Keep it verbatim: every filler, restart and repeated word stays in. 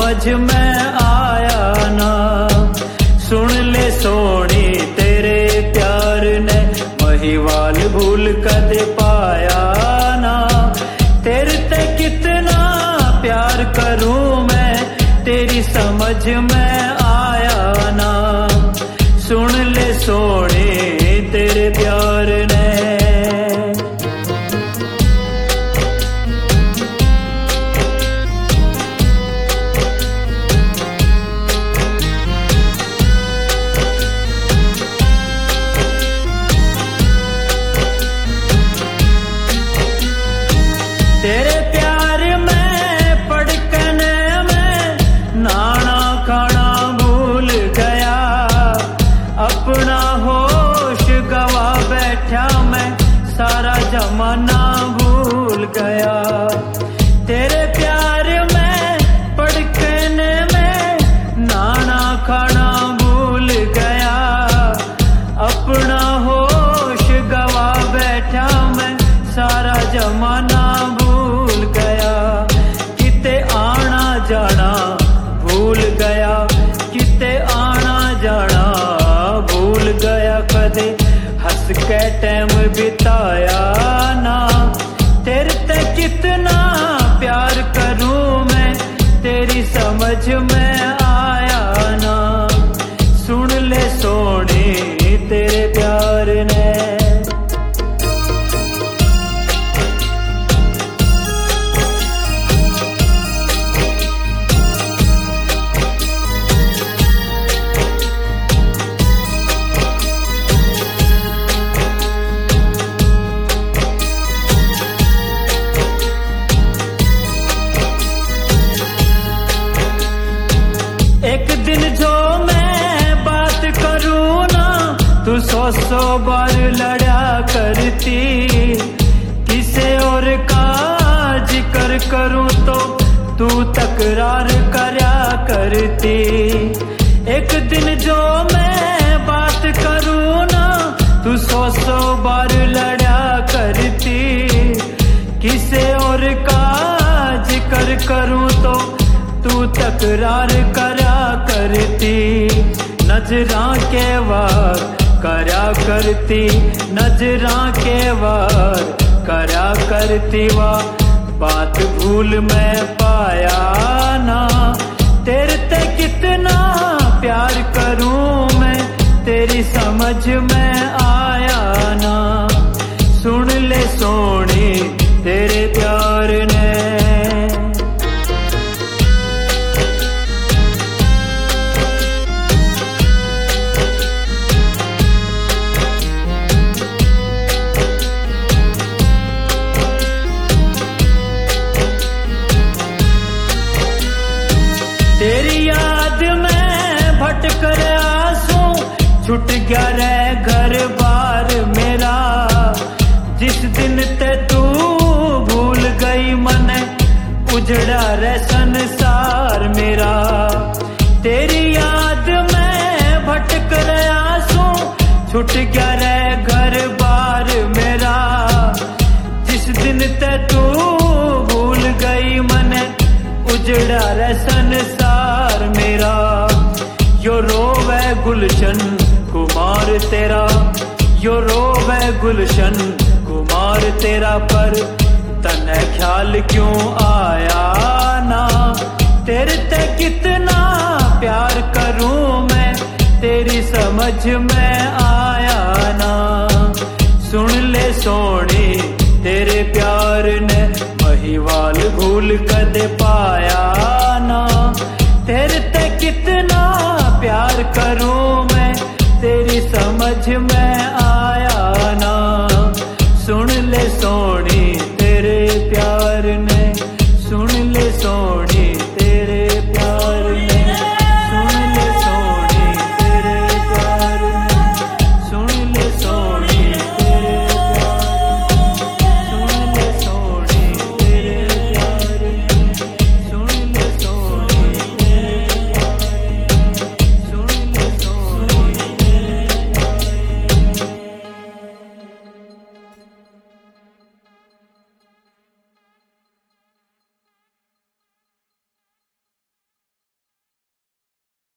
समझ में आया ना। सुन ले सोनी तेरे प्यार ने महिवाल भूल कदे पाया ना। तेरे ते कितना प्यार करूं मैं तेरी समझ में आया ना। सुन ले सोनी तेरे प्यार ने। तेरे प्यार में पड़कने में नाना खाना भूल गया। अपना होश गवा बैठा मैं सारा जमाना भूल गया। तेरे प्यार में पड़कने में नाना खाना भूल गया। अपना होश गवा बैठा मैं सारा जमाना भूल गया। किते आना जाना भूल गया। किते आना जाना भूल गया। कदे हंस के टाइम बिताया ना। तेरे ते कितना प्यार करूं मैं तेरी समझ में आया ना। सुन ले सोनी तेरे प्यार ने। एक दिन जो मैं बात करूं ना तू सौ सौ बार लड़ा करती। किसे और का जिक्र करूं तो तू तकरार करया करती। एक दिन जो मैं बात करूं ना तू सौ सौ बार लड़ा करती। किसे और का जिक्र करूं तो तू तकरार करा करती। नजरां के वार करा करती। नजरां के वार करा करती। वाह बात भूल मैं पाया ना। तेरे ते कितना प्यार करूं मैं तेरी समझ में आया ना। सुन ले सोनी तेरे प्यार ने। तेरी याद में भटक रहा सूं। छुट गया रे घर बार मेरा। जिस दिन ते तू भूल गई मने उजड़ा रे संसार मेरा। तेरी याद में भटक रहा सूं। छुट गया रे घर बार मेरा। जिस दिन ते तू भूल गई मने उजड़ा रे संसार मेरा। यो रोवे गुलशन कुमार तेरा। यो रोवे गुलशन कुमार तेरा। पर तने ख्याल क्यों आया ना। तेरे ते कितना प्यार करूं मैं तेरी समझ में आया ना। सुन ले सोनी तेरे प्यार ने महिवाल भूल कदे पाया ना। तेरे ते कितना प्यार करूं मैं तेरी समझ में